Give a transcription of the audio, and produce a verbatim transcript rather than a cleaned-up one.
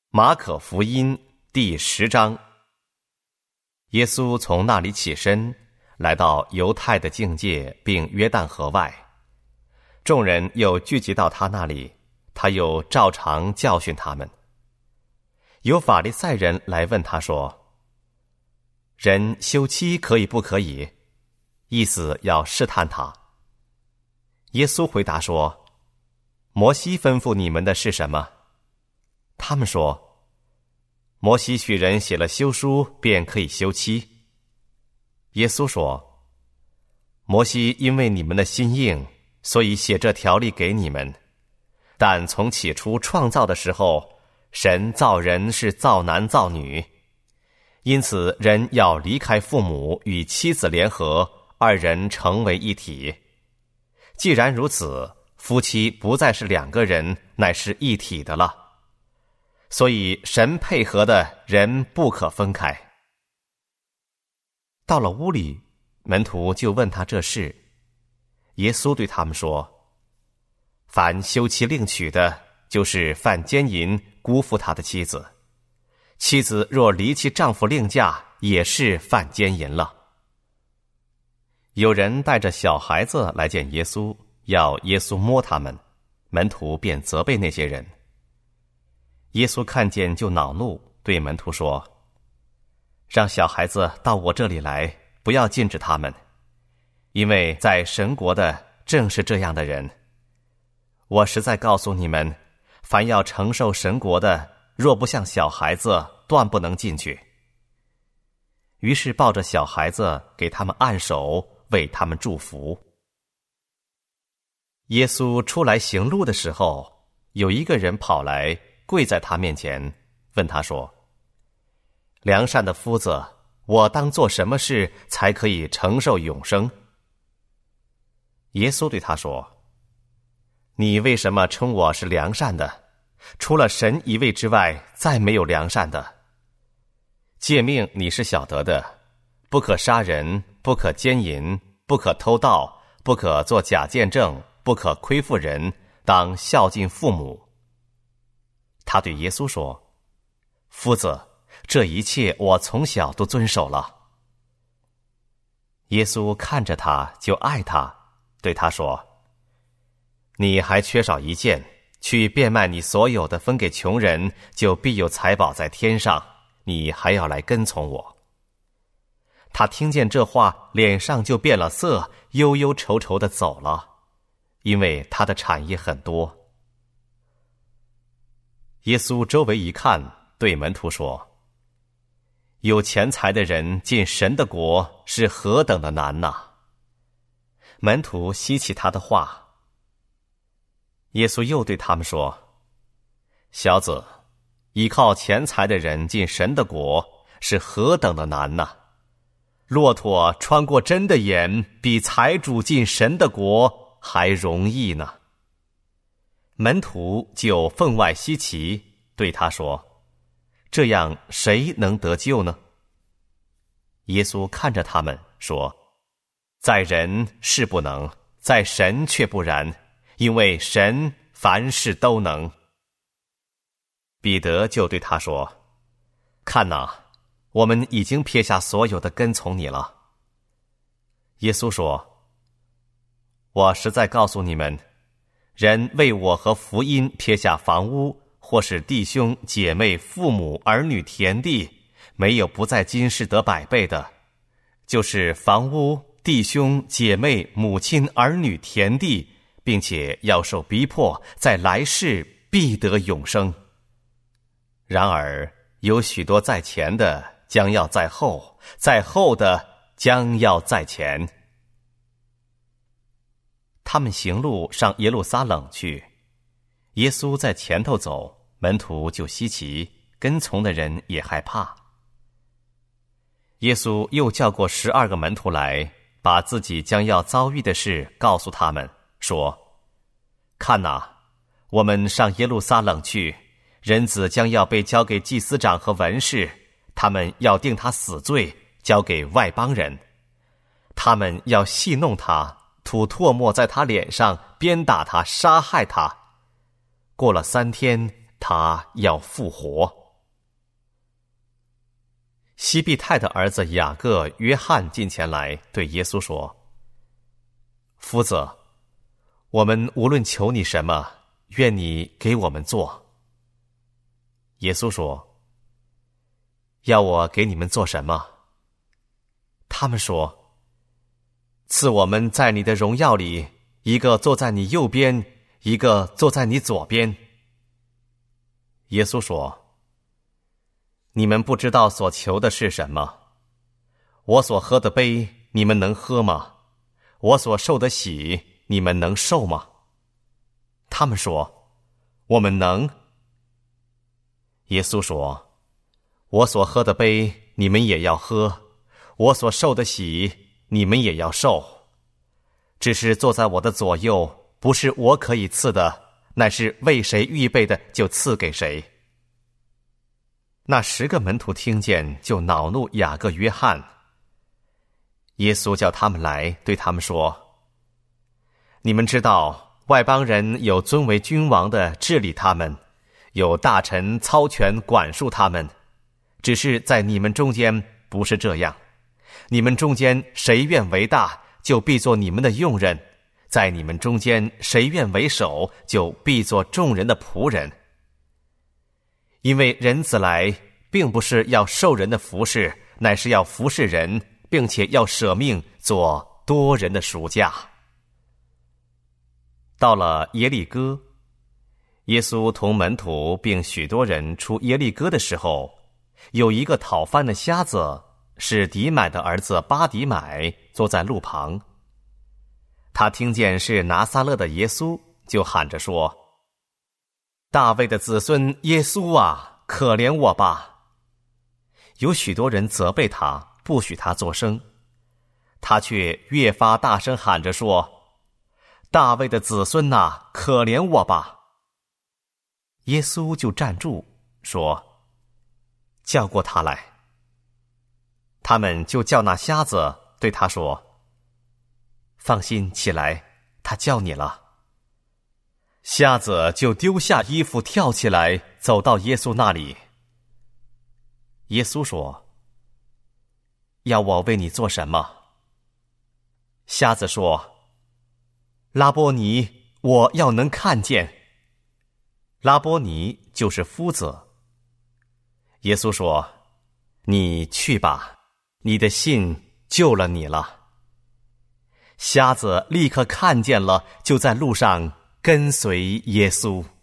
马可福音第十章。耶稣从那里起身，来到犹太的境界，并约旦河外。众人又聚集到他那里，他又照常教训他们。有法利赛人来问他说：人休妻可以不可以？意思要试探他。耶稣回答说：摩西吩咐你们的是什么？他们说：摩西许人写了休书，便可以休妻。耶稣说：摩西因为你们的心硬，所以写这条例给你们。但从起初创造的时候，神造人是造男造女，因此人要离开父母，与妻子联合，二人成为一体。既然如此，夫妻不再是两个人，乃是一体的了。所以神配合的人不可分开。到了屋里，门徒就问他这事。耶稣对他们说：凡休妻另娶的，就是犯奸淫，辜负他的妻子；妻子若离弃丈夫另嫁，也是犯奸淫了。有人带着小孩子来见耶稣，要耶稣摸他们，门徒便责备那些人。耶稣看见就恼怒，对门徒说：让小孩子到我这里来，不要禁止他们，因为在神国的正是这样的人。我实在告诉你们，凡要承受神国的，若不像小孩子，断不能进去。于是抱着小孩子，给他们按手，为他们祝福。耶稣出来行路的时候，有一个人跑来，跪在他面前，问他说：良善的夫子，我当做什么事才可以承受永生？耶稣对他说：你为什么称我是良善的？除了神一位之外，再没有良善的。诫命你是晓得的：不可杀人，不可奸淫，不可偷盗，不可作假见证，不可亏负人，当孝敬父母。他对耶稣说：夫子，这一切我从小都遵守了。耶稣看着他，就爱他，对他说：你还缺少一件，去变卖你所有的，分给穷人，就必有财宝在天上，你还要来跟从我。他听见这话，脸上就变了色，忧忧愁愁地走了，因为他的产业很多。耶稣周围一看，对门徒说：有钱财的人进神的国是何等的难哪！门徒稀奇他的话。耶稣又对他们说：小子，依靠钱财的人进神的国是何等的难哪！骆驼穿过针的眼，比财主进神的国还容易呢。门徒就分外稀奇，对他说：这样谁能得救呢？耶稣看着他们说：在人是不能，在神却不然，因为神凡事都能。彼得就对他说：看哪，我们已经撇下所有的，跟从你了。耶稣说：我实在告诉你们，人为我和福音撇下房屋，或是弟兄姐妹父母儿女田地，没有不在今世得百倍的，就是房屋弟兄姐妹母亲儿女田地，并且要受逼迫，在来世必得永生。然而有许多在前的，将要在后；在后的，将要在前。他们行路上耶路撒冷去，耶稣在前头走，门徒就稀奇，跟从的人也害怕。耶稣又叫过十二个门徒来，把自己将要遭遇的事告诉他们，说：看哪，我们上耶路撒冷去，人子将要被交给祭司长和文士，他们要定他死罪，交给外邦人。他们要戏弄他，吐唾沫在他脸上，鞭打他，杀害他。过了三天，他要复活。 西庇太的儿子雅各、约翰进前来，对耶稣说：夫子，我们无论求你什么，愿你给我们做。耶稣说：要我给你们做什么？他们说：赐我们在你的荣耀里，一个坐在你右边，一个坐在你左边。耶稣说：你们不知道所求的是什么。我所喝的杯，你们能喝吗？我所受的洗，你们能受吗？他们说：我们能。耶稣说：我所喝的杯，你们也要喝；我所受的洗，你们也要受。只是坐在我的左右，不是我可以赐的，乃是为谁预备的就赐给谁。那十个门徒听见，就恼怒雅各、约翰。耶稣叫他们来，对他们说：你们知道，外邦人有尊为君王的治理他们，有大臣操权管束他们，只是在你们中间不是这样。你们中间谁愿为大，就必做你们的用人；在你们中间谁愿为首，就必做众人的仆人。因为人子来，并不是要受人的服侍，乃是要服侍人，并且要舍命做多人的赎价。到了耶利哥，耶稣同门徒并许多人出耶利哥的时候，有一个讨饭的瞎子，是迪买的儿子巴迪买，坐在路旁。他听见是拿撒勒的耶稣，就喊着说：大卫的子孙耶稣啊，可怜我吧！有许多人责备他，不许他作声，他却越发大声喊着说：大卫的子孙啊，可怜我吧！耶稣就站住，说：叫过他来。他们就叫那瞎子，对他说：放心起来，他叫你了。瞎子就丢下衣服，跳起来，走到耶稣那里。耶稣说：要我为你做什么？瞎子说：拉波尼，我要能看见。拉波尼就是夫子。耶稣说：你去吧，你的信救了你了。瞎子立刻看见了，就在路上跟随耶稣。